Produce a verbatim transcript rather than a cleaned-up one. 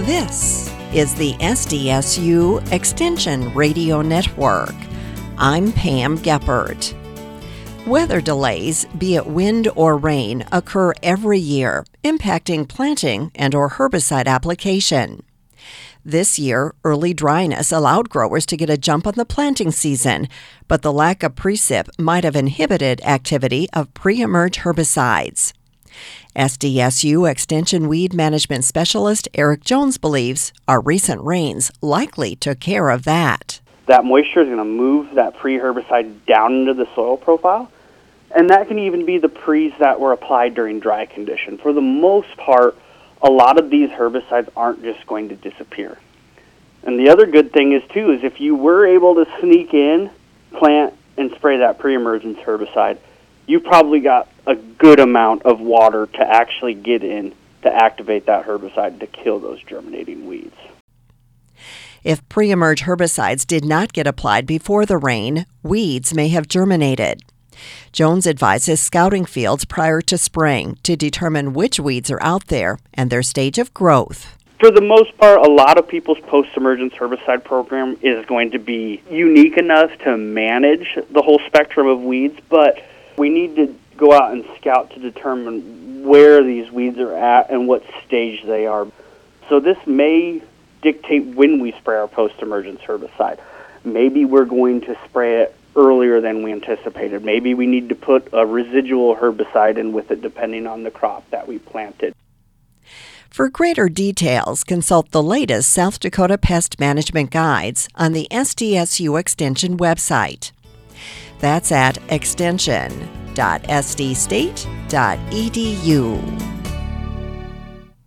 This is the S D S U Extension Radio Network. I'm Pam Geppert. Weather delays, be it wind or rain, occur every year, impacting planting and or herbicide application. This year, early dryness allowed growers to get a jump on the planting season, but the lack of precip might have inhibited activity of pre-emerge herbicides. S D S U Extension Weed Management Specialist Eric Jones believes our recent rains likely took care of that. That moisture is going to move that pre-herbicide down into the soil profile, and that can even be the pre's that were applied during dry condition. For the most part, a lot of these herbicides aren't just going to disappear. And the other good thing is, too, is if you were able to sneak in, plant, and spray that pre-emergence herbicide, you probably got a good amount of water to actually get in to activate that herbicide to kill those germinating weeds. If pre-emerge herbicides did not get applied before the rain, weeds may have germinated. Jones advises scouting fields prior to spraying to determine which weeds are out there and their stage of growth. For the most part, a lot of people's post-emergence herbicide program is going to be unique enough to manage the whole spectrum of weeds, but we need to go out and scout to determine where these weeds are at and what stage they are. So this may dictate when we spray our post-emergence herbicide. Maybe we're going to spray it earlier than we anticipated. Maybe we need to put a residual herbicide in with it depending on the crop that we planted. For greater details, consult the latest South Dakota Pest Management Guides on the S D S U Extension website. That's at extension dot s d state dot e d u.